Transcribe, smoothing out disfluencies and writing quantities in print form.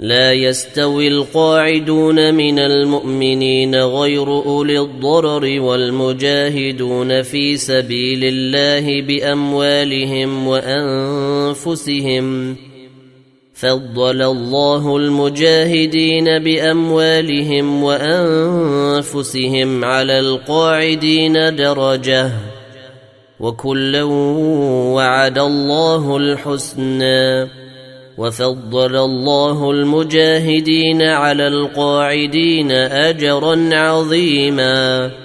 لا يستوي القاعدون من المؤمنين غير أولي الضرر والمجاهدون في سبيل الله بأموالهم وأنفسهم فضل الله المجاهدين بأموالهم وأنفسهم على القاعدين درجة وكلا وعد الله الحسنى وفضل الله المجاهدين على القاعدين أجرا عظيما.